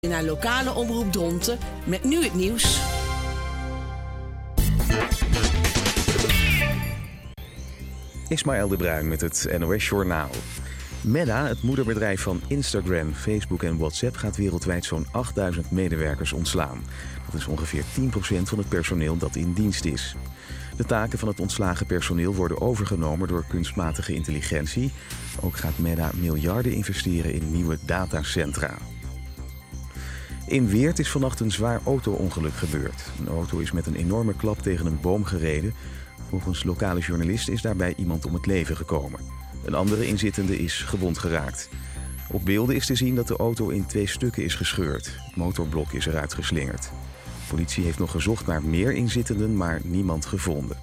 Naar lokale omroep Dronten met nu het nieuws. Ismaël de Bruin met het NOS Journaal. Meta, het moederbedrijf van Instagram, Facebook en WhatsApp, gaat wereldwijd zo'n 8000 medewerkers ontslaan. Dat is ongeveer 10% van het personeel dat in dienst is. De taken van het ontslagen personeel worden overgenomen door kunstmatige intelligentie. Ook gaat Meta miljarden investeren in nieuwe datacentra. In Weert is vannacht een zwaar auto-ongeluk gebeurd. Een auto is met een enorme klap tegen een boom gereden. Volgens lokale journalisten is daarbij iemand om het leven gekomen. Een andere inzittende is gewond geraakt. Op beelden is te zien dat de auto in 2 stukken is gescheurd. Het motorblok is eruit geslingerd. De politie heeft nog gezocht naar meer inzittenden, maar niemand gevonden.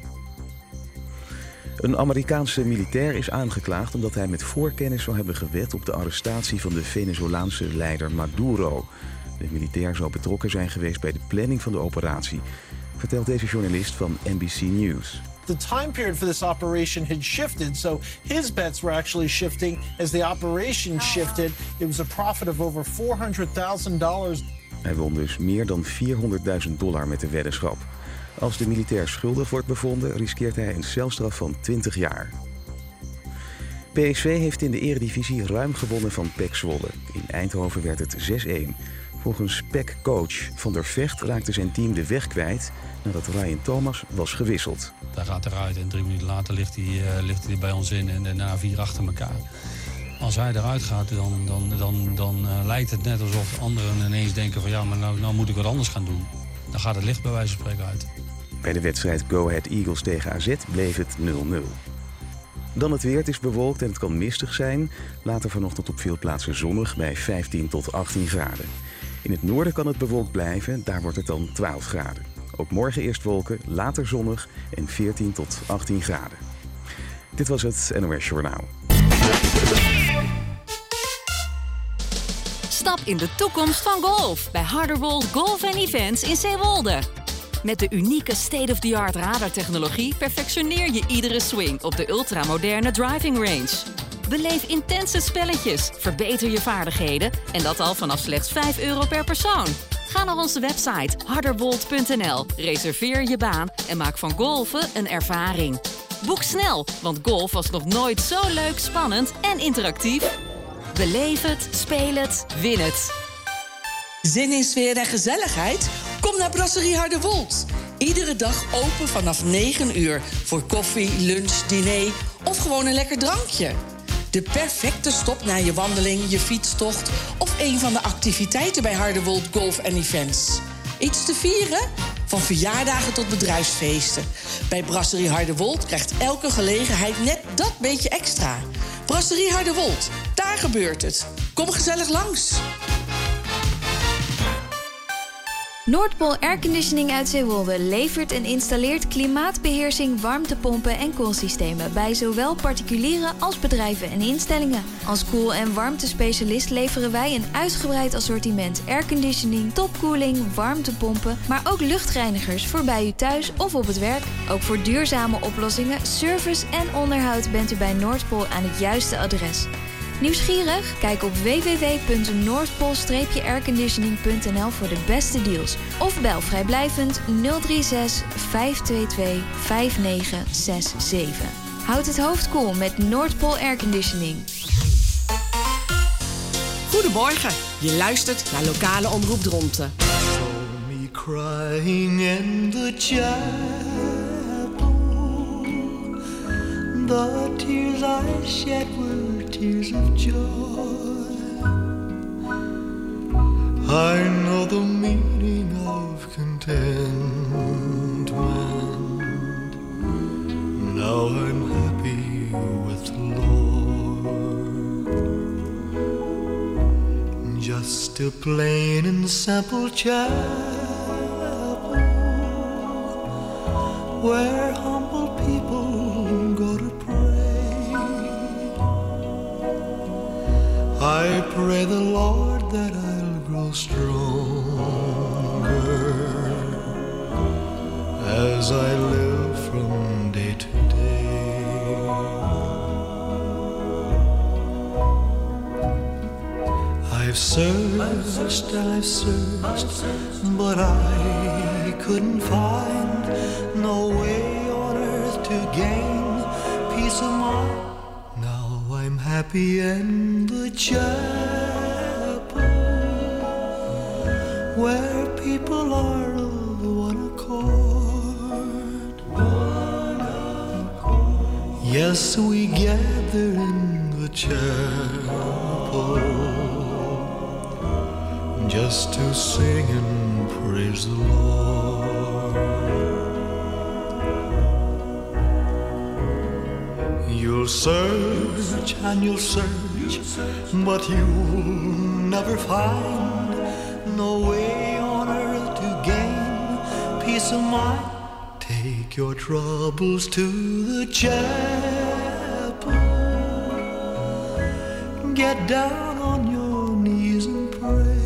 Een Amerikaanse militair is aangeklaagd omdat hij met voorkennis zou hebben gewet op de arrestatie van de Venezolaanse leider Maduro. De militair zou betrokken zijn geweest bij de planning van de operatie, vertelt deze journalist van NBC News. The time period for this operation had shifted, so his bets were actually shifting as the operation shifted. It was a profit of over $400,000. Hij won dus meer dan $400.000 met de weddenschap. Als de militair schuldig wordt bevonden, riskeert hij een celstraf van 20 jaar. PSV heeft in de Eredivisie ruim gewonnen van PEC Zwolle. In Eindhoven werd het 6-1. Volgens PEC-coach Van der Vecht raakte zijn team de weg kwijt nadat Ryan Thomas was gewisseld. Hij gaat eruit en 3 minuten later ligt hij bij ons in en daarna 4 achter elkaar. Als hij eruit gaat, dan lijkt het net alsof anderen ineens denken van ja, maar nou moet ik wat anders gaan doen. Dan gaat het licht bij wijze van spreken uit. Bij de wedstrijd Go Ahead Eagles tegen AZ bleef het 0-0. Dan het weer. Het is bewolkt en het kan mistig zijn. Later vanochtend op veel plaatsen zonnig bij 15 tot 18 graden. In het noorden kan het bewolkt blijven. Daar wordt het dan 12 graden. Ook morgen eerst wolken, later zonnig en 14 tot 18 graden. Dit was het NOS Journaal. Stap in de toekomst van golf bij Harderwold Golf & Events in Zeewolde. Met de unieke state-of-the-art radartechnologie perfectioneer je iedere swing op de ultramoderne driving range. Beleef intense spelletjes, verbeter je vaardigheden en dat al vanaf slechts €5 per persoon. Ga naar onze website harderwold.nl, reserveer je baan en maak van golfen een ervaring. Boek snel, want golf was nog nooit zo leuk, spannend en interactief. Beleef het, speel het, win het. Zin in sfeer en gezelligheid? Kom naar Brasserie Harderwold. Iedere dag open vanaf 9 uur voor koffie, lunch, diner of gewoon een lekker drankje. De perfecte stop na je wandeling, je fietstocht of een van de activiteiten bij Harderwold Golf & Events. Iets te vieren? Van verjaardagen tot bedrijfsfeesten. Bij Brasserie Harderwold krijgt elke gelegenheid net dat beetje extra. Brasserie Harderwold, daar gebeurt het. Kom gezellig langs. Noordpool Airconditioning uit Zeewolde levert en installeert klimaatbeheersing, warmtepompen en koelsystemen bij zowel particulieren als bedrijven en instellingen. Als koel- en warmtespecialist leveren wij een uitgebreid assortiment airconditioning, topkoeling, warmtepompen, maar ook luchtreinigers voor bij u thuis of op het werk. Ook voor duurzame oplossingen, service en onderhoud bent u bij Noordpool aan het juiste adres. Nieuwsgierig? Kijk op www.noordpool-airconditioning.nl voor de beste deals. Of bel vrijblijvend 036 522 5967. Houd het hoofd koel met Noordpool Airconditioning. Goedemorgen, je luistert naar lokale omroep Dronten. Me crying in the chapel, the tears I shed were tears of joy. I know the meaning of contentment. Now I'm happy with the Lord. Just a plain and simple chapel where humble people go to pray. I pray the Lord that I'll grow stronger as I live from day to day. I've I've searched and I've searched, but I couldn't find no way on earth to gain peace of mind. Now I'm happy in the chapel, where people are of one accord. Yes, we gather in the chapel just to sing and praise the Lord. You'll search and you'll search, but you'll never find no way on earth to gain peace of mind. Take your troubles to the chapel, get down on your knees and pray.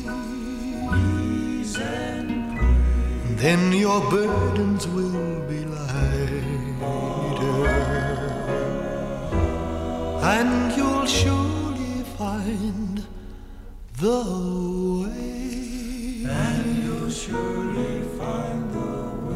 Then your burdens will be lighter, and you'll surely find the way. And you'll surely find the way.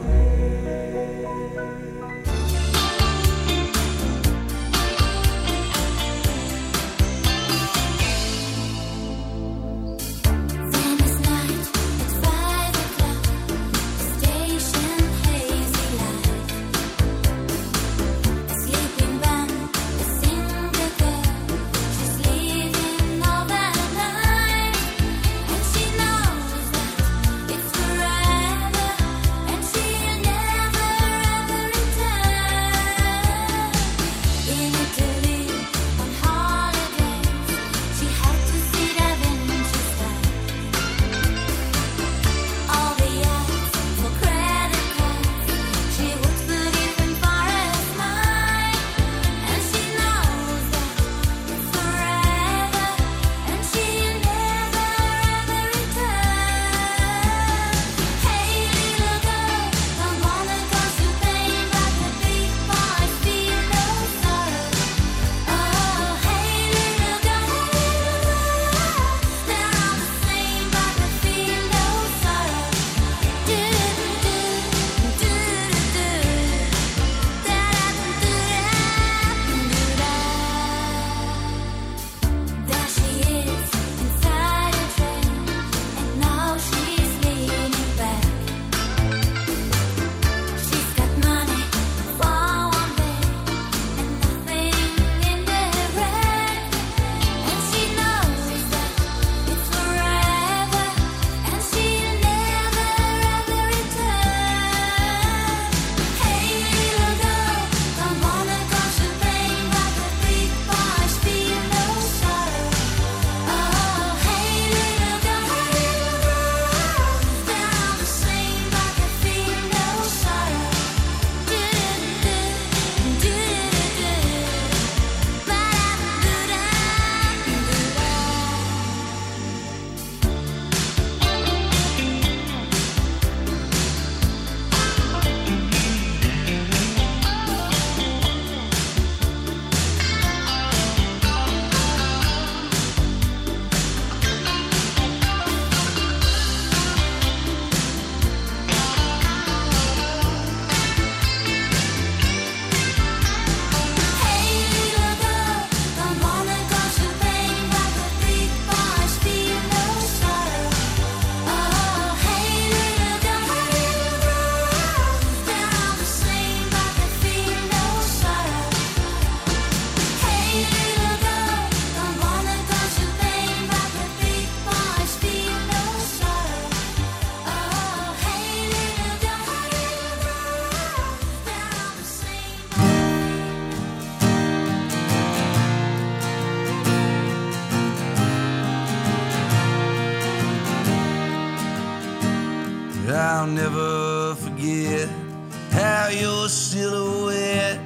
I'll never forget how your silhouette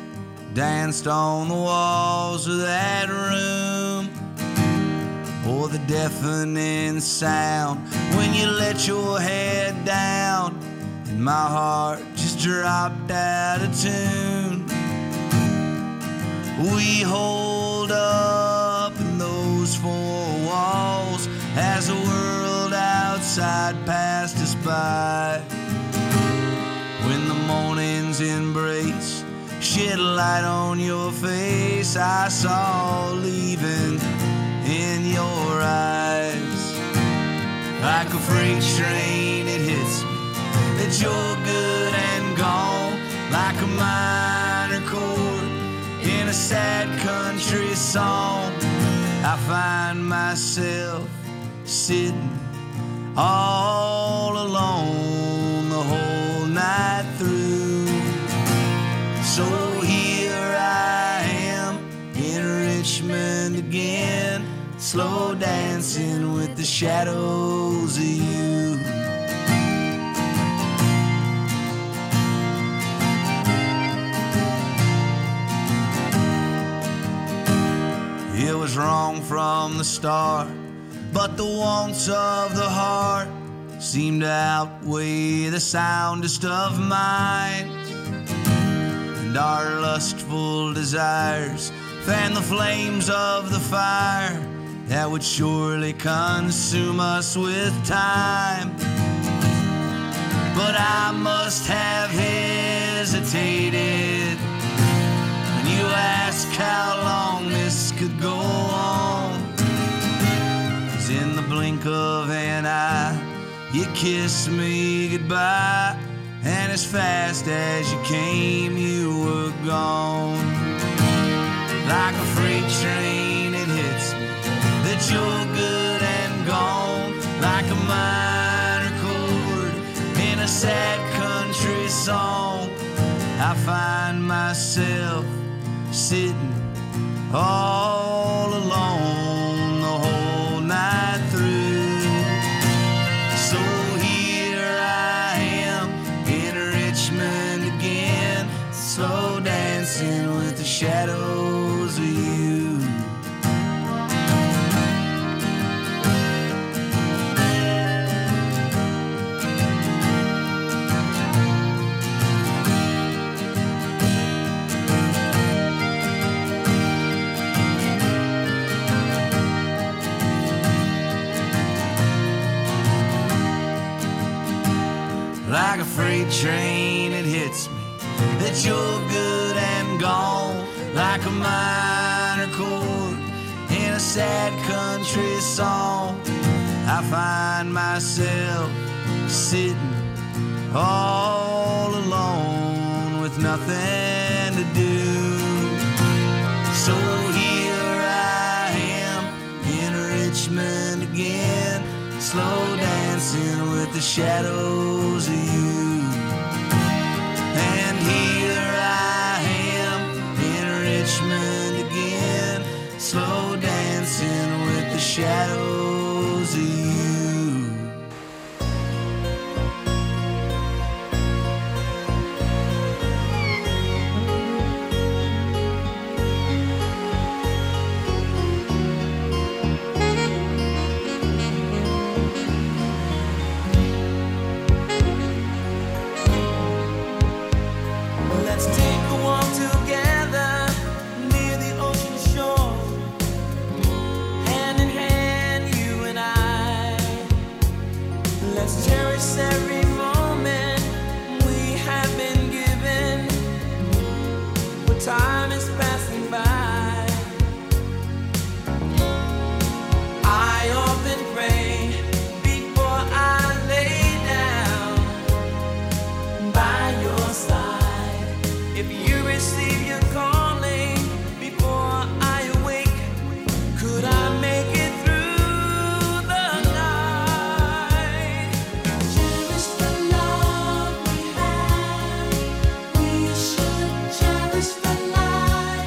danced on the walls of that room, or the deafening sound when you let your head down and my heart just dropped out of tune. We hold up in those four walls as the world outside passed us by. When the morning's embrace shed light on your face, I saw leaving in your eyes. Like a freight train it hits me that you're good and gone, like a minor chord in a sad country song. I find myself sitting all alone the whole night through. So here I am in Richmond again, slow dancing with the shadows of you. It was wrong from the start, but the wants of the heart seemed to outweigh the soundest of minds. And our lustful desires fan the flames of the fire that would surely consume us with time. But I must have hesitated when you asked how long this could go on. 'Cause in the blink of an eye, you kissed me goodbye, and as fast as you came, you were gone. Like a freight train, it hits me that you're good and gone, like a minor chord in a sad country song. I find myself sitting all alone the whole night through. So here I am in Richmond again, slow dancing with the shadows of you. Like a freight train, it hits me that you're good and gone, like a minor chord in a sad country song. I find myself sitting all alone with nothing to do. So here I am in Richmond again, slow dancing with the shadows of you. And here I am in Richmond again, slow dancing with the shadows of you. Time is passing by. I often pray before I lay down by your side. If you receive your calling before I awake, could I make it through the night? Cherish the love we have. We should cherish the life.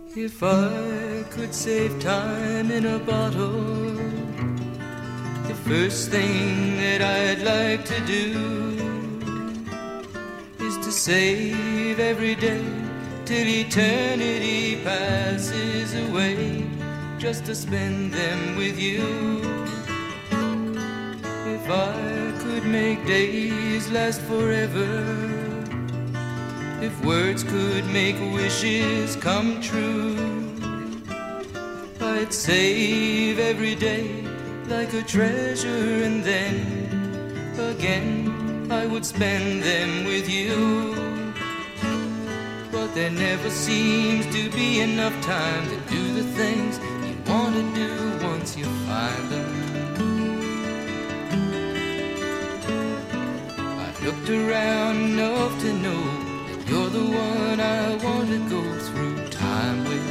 If I could save time in a bottle, the first thing that I'd like to do is to save every day till eternity passes away, just to spend them with you. If I could make days last forever, if words could make wishes come true, I'd save every day like a treasure, and then again I would spend them with you. But there never seems to be enough time to do the things you want to do once you find them. I've looked around enough to know that you're the one I want to go through time with.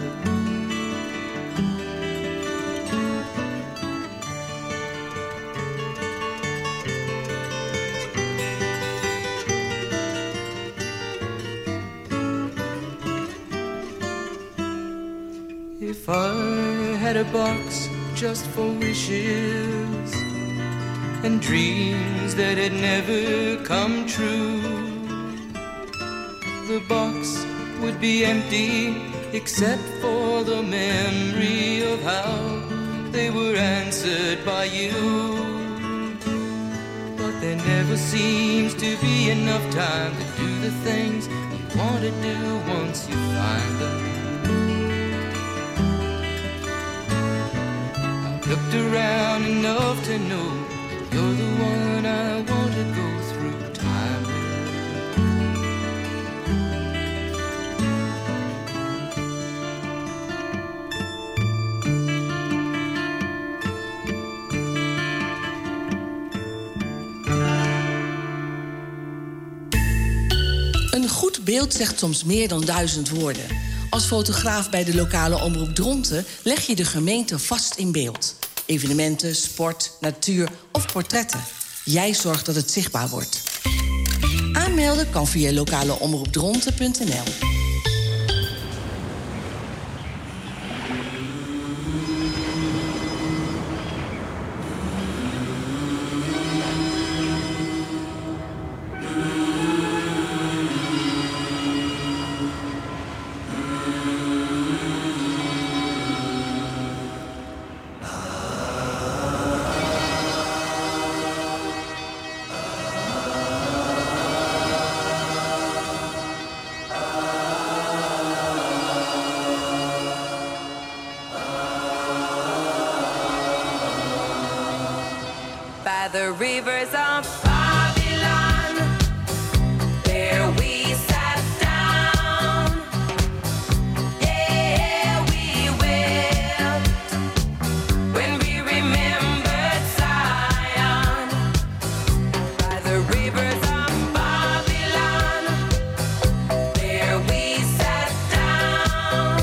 If I had a box just for wishes and dreams that had never come true, the box would be empty except for the memory of how they were answered by you. But there never seems to be enough time to do the things you want to do once you find them. Looked around enough to know you're the one I want to go through time with. Een goed beeld zegt soms meer dan 1000 woorden. Als fotograaf bij de lokale omroep Dronten leg je de gemeente vast in beeld. Evenementen, sport, natuur of portretten. Jij zorgt dat het zichtbaar wordt. Aanmelden kan via lokaleomroepdronten.nl. The rivers of Babylon, there we sat down. Yeah, we will, when we remembered Zion. By the rivers of Babylon, there we sat down.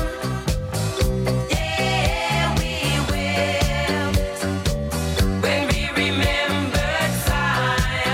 Yeah, we will, when we remember Zion.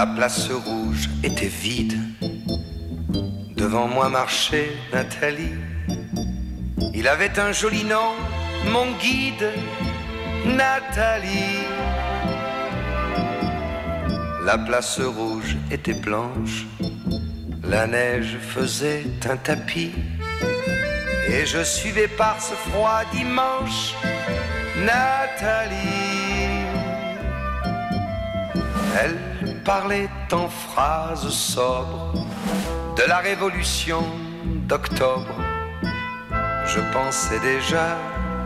La place rouge était vide. Devant moi marchait Nathalie. Il avait un joli nom, mon guide, Nathalie. La place rouge était blanche. La neige faisait un tapis. Et je suivais par ce froid dimanche Nathalie. Elle parlait en phrases sobres de la révolution d'octobre. Je pensais déjà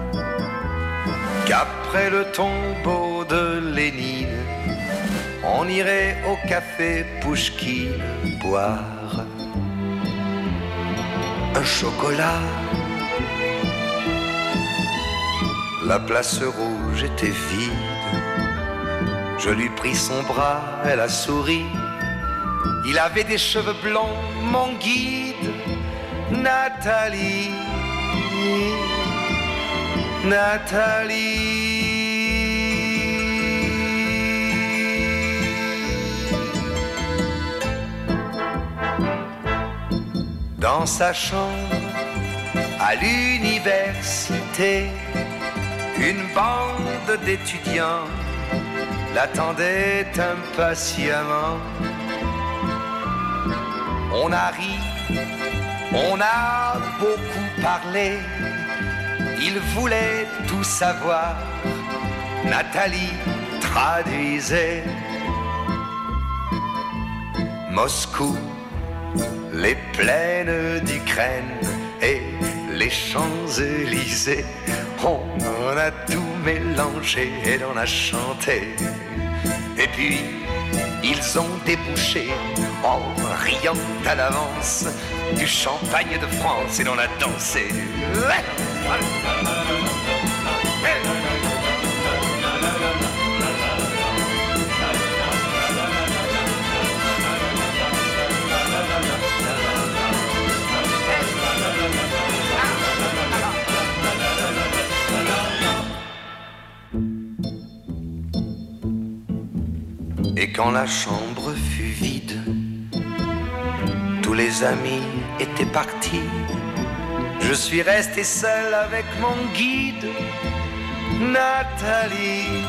qu'après le tombeau de Lénine, on irait au café Pouchkine boire un chocolat. La place rouge était vide. Je lui pris son bras, elle a souri. Il avait des cheveux blonds, mon guide, Nathalie. Nathalie. Dans sa chambre, à l'université, une bande d'étudiants l'attendait impatiemment. On a ri, on a beaucoup parlé, il voulait tout savoir. Nathalie traduisait. Moscou, les plaines d'Ukraine et les Champs-Élysées, on en a tout mélangé et on a chanté. Et puis ils ont débouché en riant à l'avance du champagne de France et l'on a dansé. Et quand la chambre fut vide, tous les amis étaient partis. Je suis resté seul avec mon guide, Nathalie.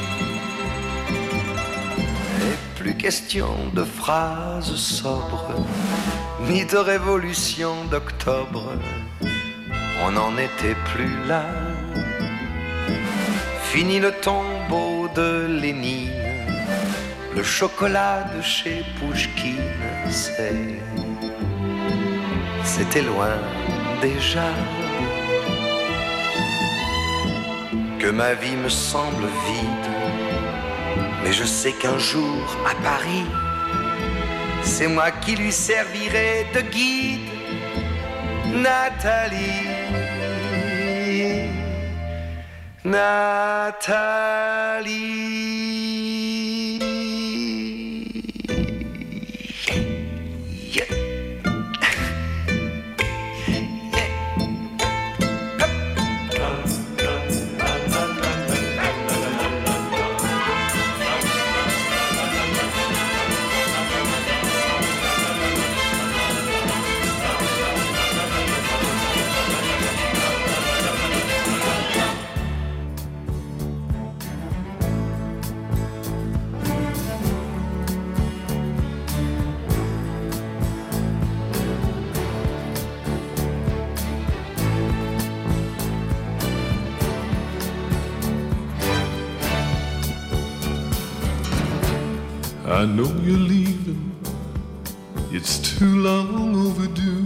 Et plus question de phrases sobres, ni de révolution d'octobre. On n'en était plus là. Fini le tombeau de Lénine. Le chocolat de chez Pouchkine, c'était loin déjà. Que ma vie me semble vide, mais je sais qu'un jour à Paris, c'est moi qui lui servirai de guide, Nathalie. Nathalie. I know you're leaving, it's too long overdue.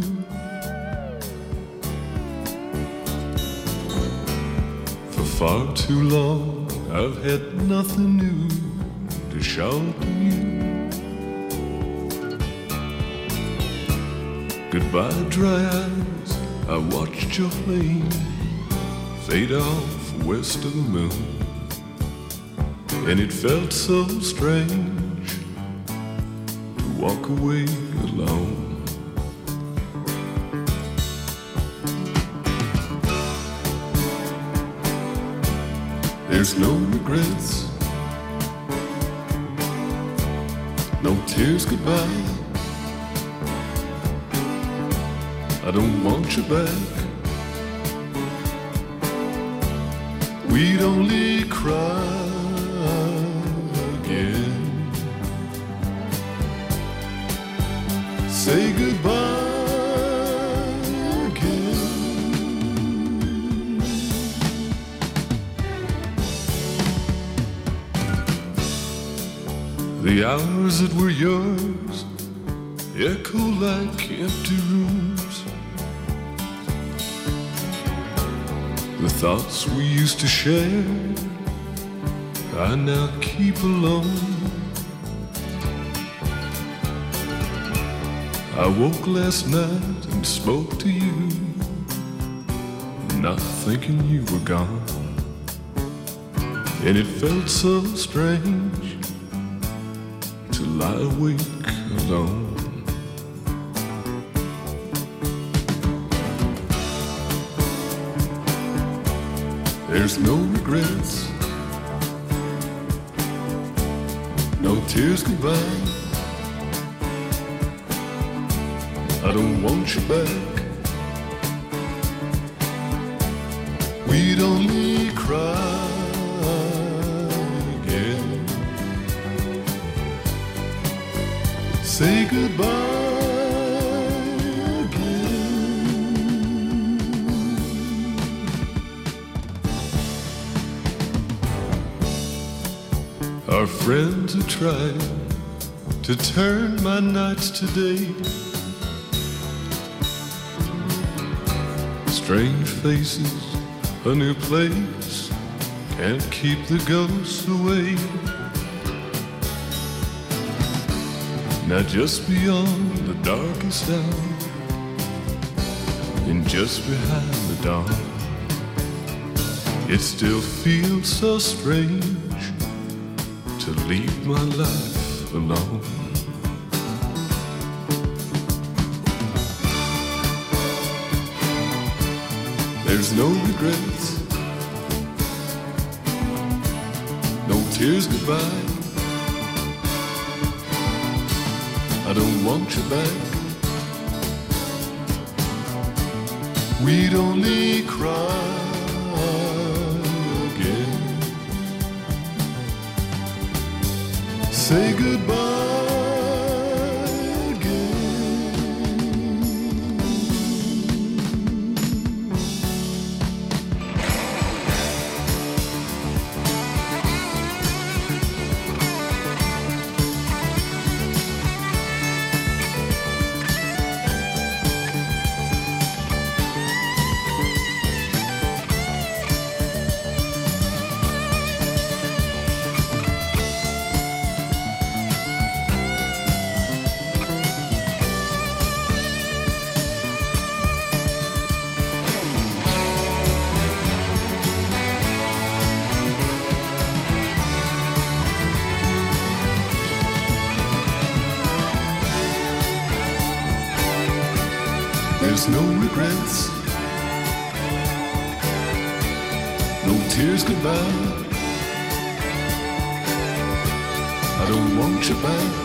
For far too long I've had nothing new to shout to you. Goodbye dry eyes, I watched your flame fade off west of the moon. And it felt so strange to walk away alone. There's no regrets, No tears goodbye. I don't want you back. We'd only cry again. Say goodbye again. The hours that were yours echo like empty rooms. The thoughts we used to share I now keep alone. I woke last night and spoke to you, not thinking you were gone. And it felt so strange to lie awake alone. There's no regrets, no tears goodbye. I don't want you back. We'd only cry again. Say goodbye. Our friends are trying to turn my nights to day. Strange faces, a new place, can't keep the ghosts away. Now just beyond the darkest hour, and just behind the dawn, it still feels so strange to leave my life alone. There's no regrets, no tears goodbye. I don't want you back. We'd only cry again. Say goodbye. There's no regrets, no tears goodbye. I don't want you back.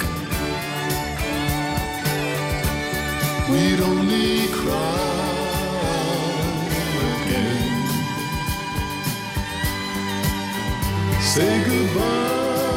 We'd only cry again. Say goodbye.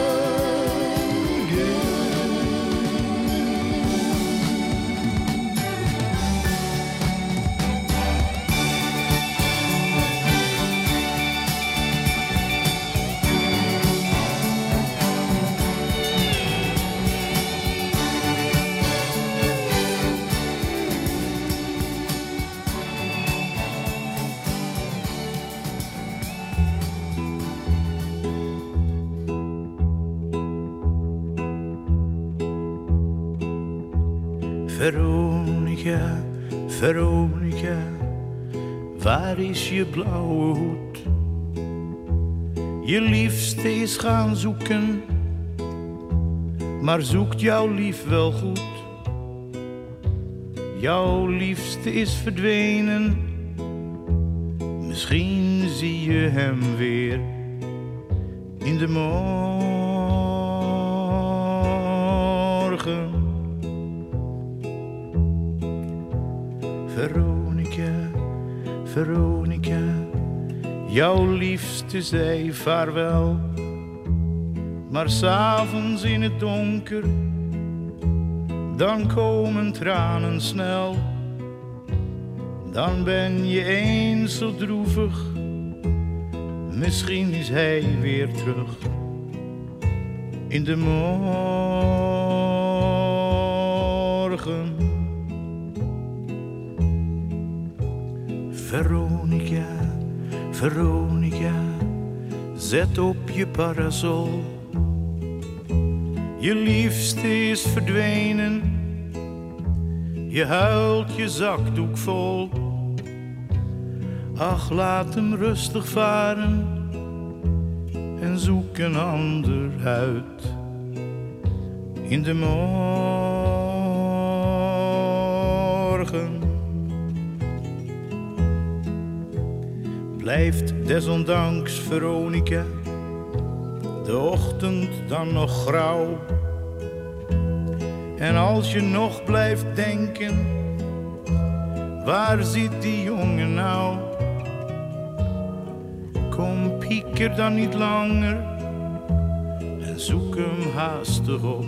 Veronica, Veronica, waar is je blauwe hoed? Je liefste is gaan zoeken, maar zoekt jouw lief wel goed? Jouw liefste is verdwenen, misschien zie je hem weer in de morgen. morgen. Veronica, Veronica, jouw liefste zei vaarwel. Maar 's avonds in het donker, dan komen tranen snel. Dan ben je eens zo droevig, misschien is hij weer terug. In de morgen. Veronica, Veronica, zet op je parasol. Je liefste is verdwenen, je huilt je zakdoek vol. Ach, laat hem rustig varen en zoek een ander uit. In de morgen blijft desondanks Veronica de ochtend dan nog grauw. En als je nog blijft denken, waar zit die jongen nou? Kom, pieker dan niet langer en zoek hem haastig op.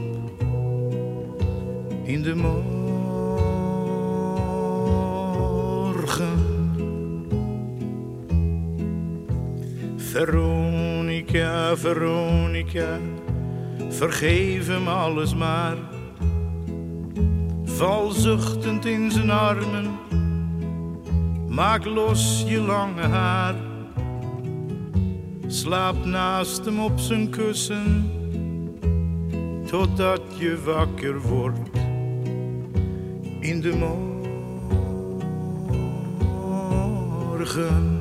In de morgen. Veronica, Veronica, vergeef hem alles maar. Val zuchtend in zijn armen, maak los je lange haar. Slaap naast hem op zijn kussen, totdat je wakker wordt. In de morgen.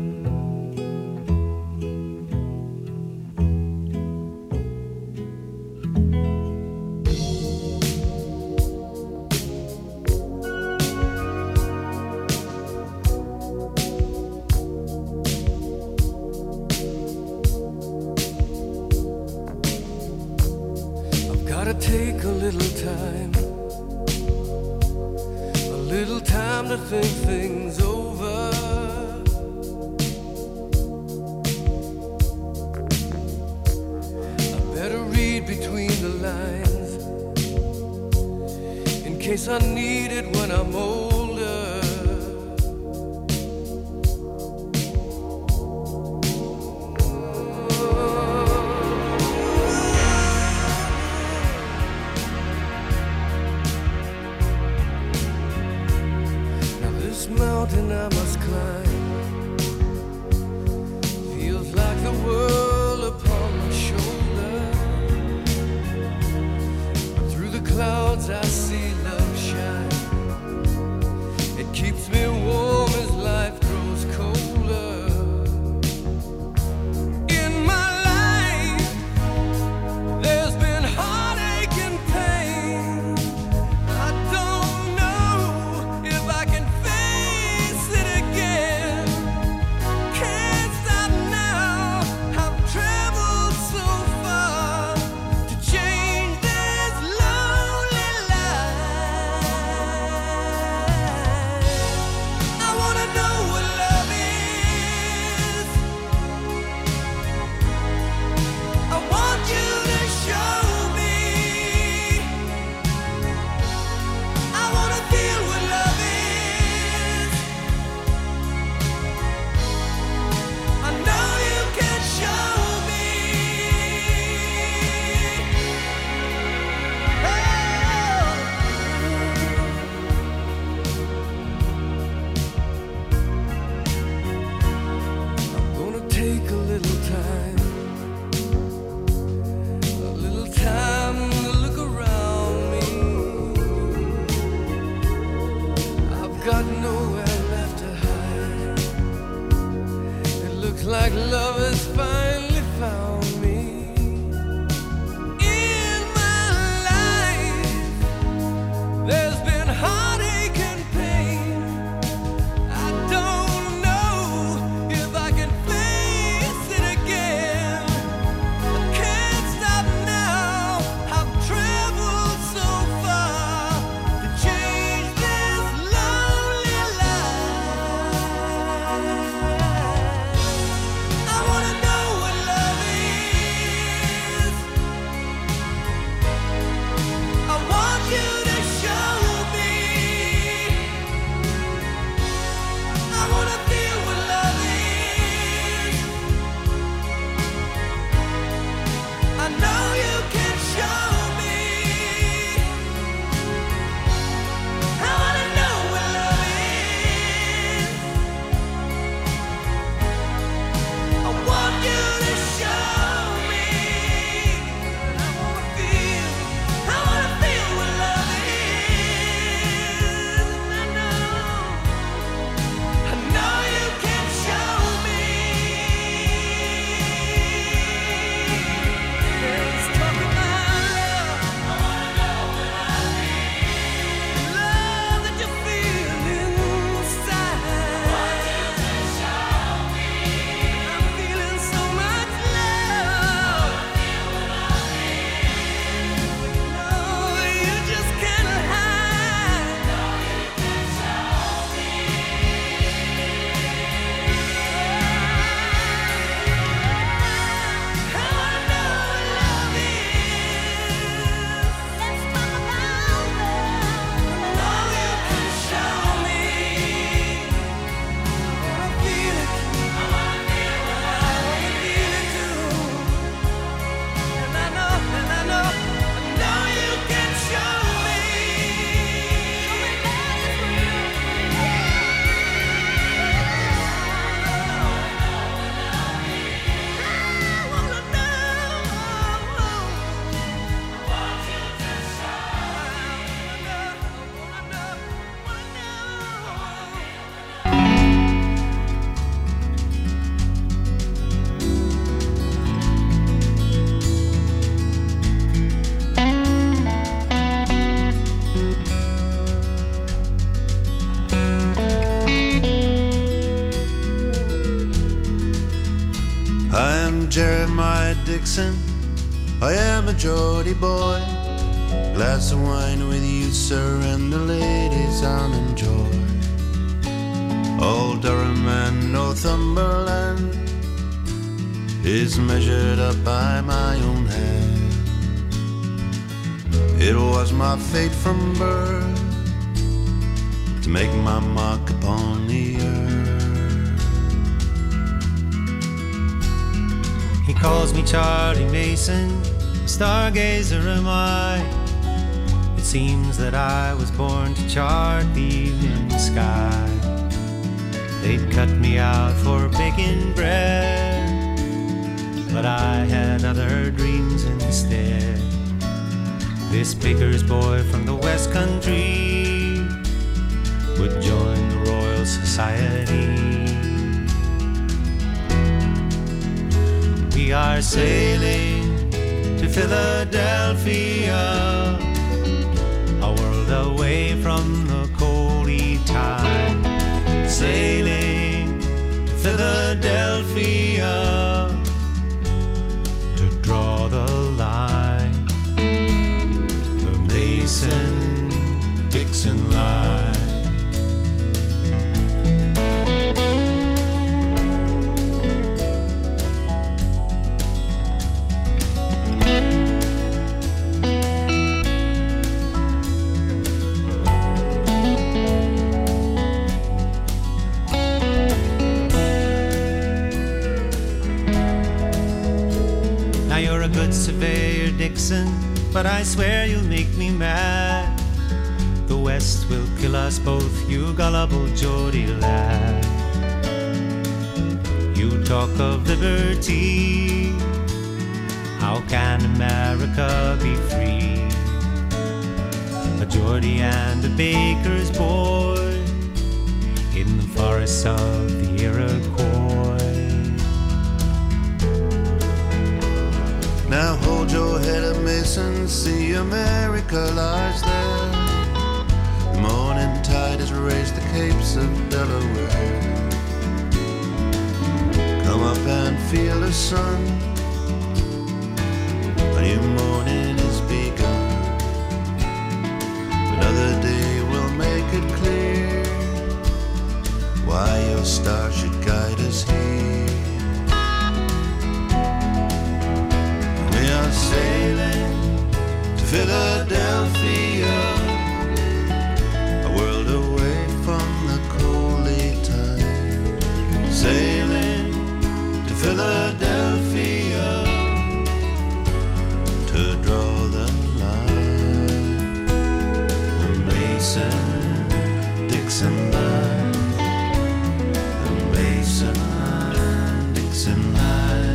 Take a little time to think things over. I better read between the lines in case I need it when I'm older. Mountain I must climb feels like the world upon my shoulder. But through the clouds I see love shine. Dixon, I am a Geordie boy. Glass of wine with you, sir, and the ladies I'll enjoy. Old Durham and Northumberland is measured up by my own hand. It was my fate from birth to make my mark upon the earth. He calls me Charlie Mason, stargazer am I. It seems that I was born to chart the evening sky. They'd cut me out for baking bread, but I had other dreams instead. This baker's boy from the West Country would join the Royal Society. We are sailing to Philadelphia, a world away from the coldy tide. Sailing to Philadelphia to draw the line, the Mason-Dixon line. Surveyor Dixon, but I swear you'll make me mad. The West will kill us both, you gullible Geordie lad. You talk of liberty, how can America be free? A Geordie and a baker's boy in the forests of the Iroquois. Now hold your head up, Mason, see America lies there. The morning tide has raised the capes of Delaware. Come up and feel the sun, a new morning is begun. Another day will make it clear why your star should guide us here. Sailing to Philadelphia, a world away from the coldy tide. Sailing to Philadelphia to draw the line, the Mason-Dixon line, the Mason-Dixon line.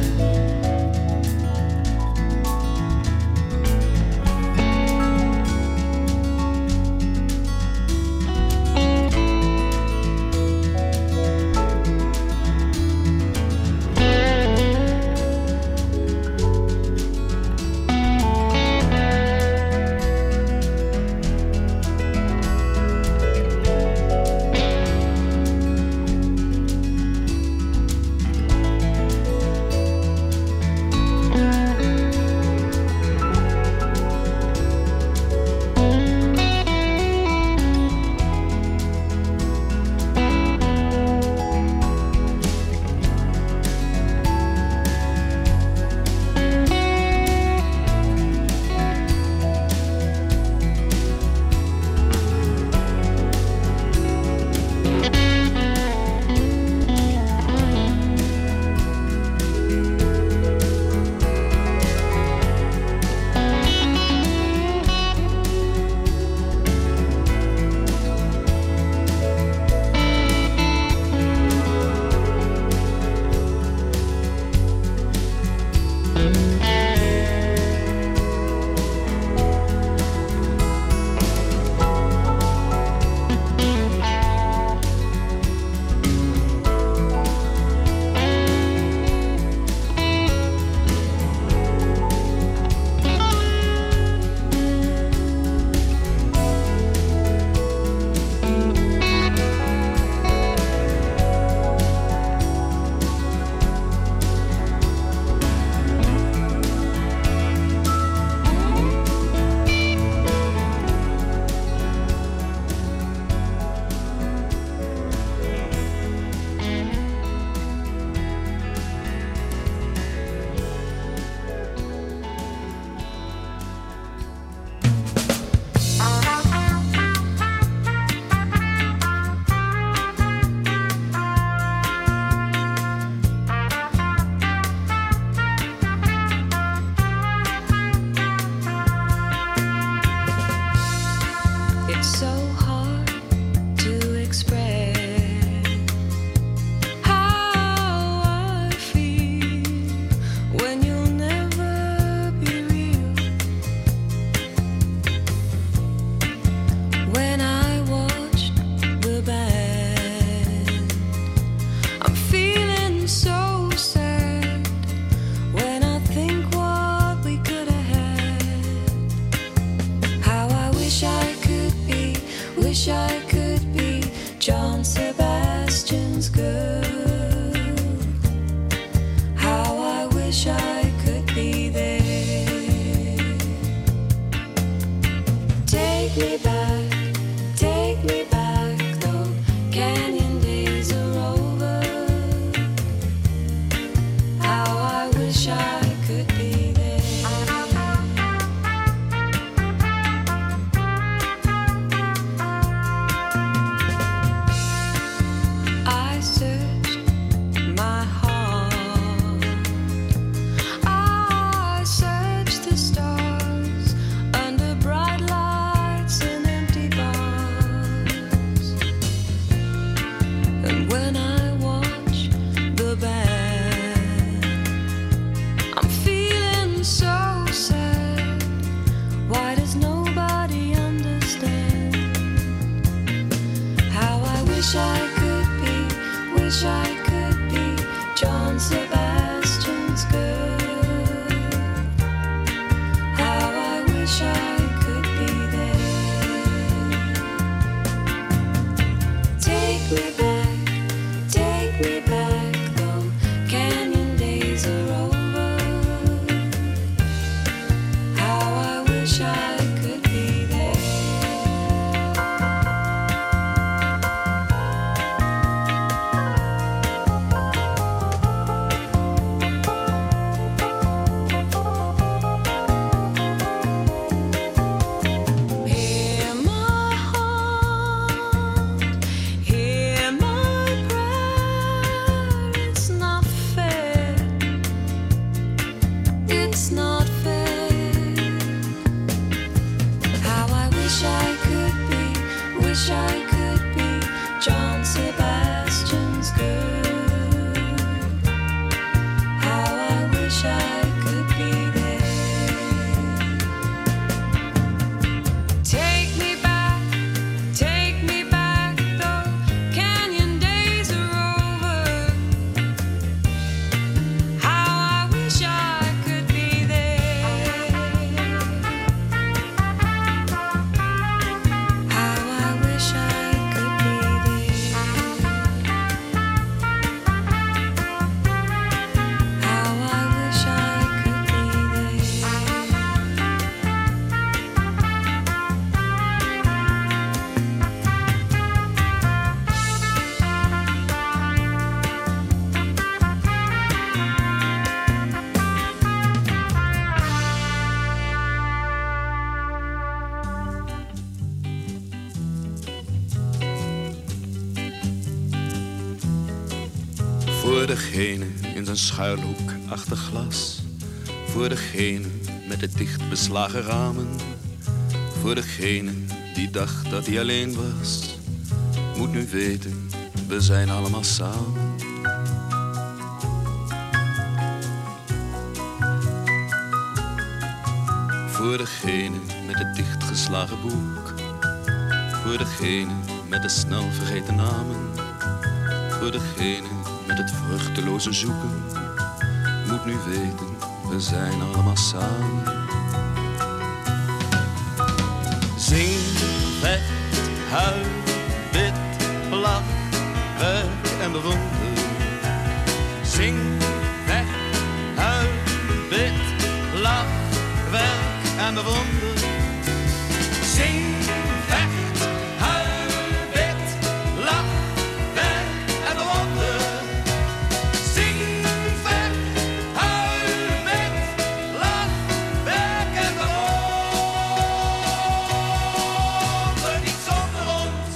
wish I could be there. Take me back, though canyon days are over. How I wish I could be there. Hear my heart, hear my prayer. It's not fair. It's not fair. How I wish I could be John Sebastian's girl. How I wish I could be there. Take me back, though canyon days are over. How I wish I could be there. How I wish I could be there. How I wish I could be there. Voor degene in zijn schuilhoek achter glas. Voor degene met de dicht beslagen ramen. Voor degene die dacht dat hij alleen was. Moet nu weten, we zijn allemaal samen. Voor degene met het dichtgeslagen boek. Voor degene met de snel vergeten namen. Voor degene met het vruchteloze zoeken. Moet nu weten, we zijn allemaal samen. Zing, vecht, huil, bid, lach, werk en bewonder. Zing, vecht, huil, bid, lach, werk en bewonder. Zing, vecht, huil, bid, lach, werk en bewonder. Zing, vecht, huil, bid, lach, werk en bewonder. Niet zonder ons.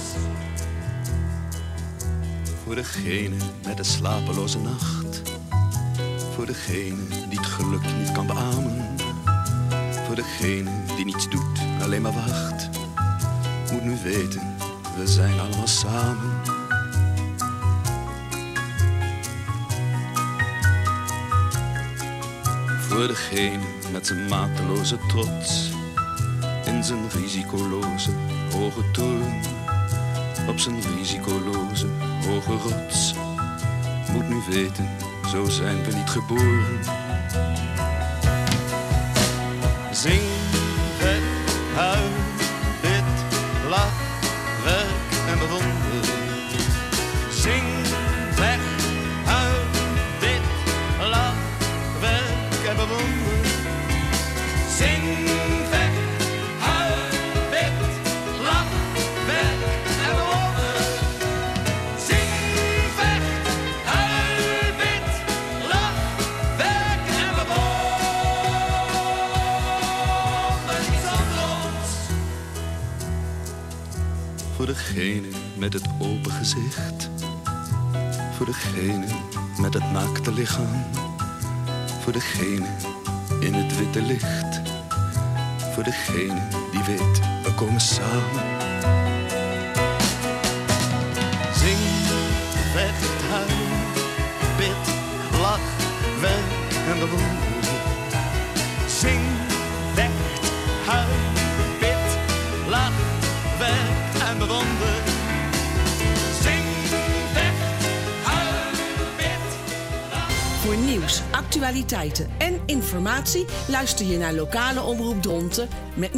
Voor degene met de slapeloze nacht. Voor degene die het geluk niet kan beamen. Voor degene die niets doet, alleen maar wacht. Moet nu weten, we zijn allemaal samen. Voor degene met zijn mateloze trots. In zijn risicoloze hoge toren. Op zijn risicoloze hoge rots. Moet nu weten, zo zijn we niet geboren. Zing, vet, huil, bid, lach, werk en bewonder. Zing, weg, huil, bid, lach, werk en bewonder. Zing, weg, huil, bid, lach, werk en bewonder. Zing, weg, huil, bid, lach, werk en bewonder. Niets zonder ons. Voor degene met het open gezicht. Voor degene met het naakte lichaam. Voor degene in het witte licht. Voor degene die weet, we komen samen. Zing, vecht, huil, bid, lach, werk en bewonder. Zing, vecht, huil, bid, lach, werk en bewonder. Voor nieuws, actualiteiten en informatie luister je naar lokale omroep Dronten met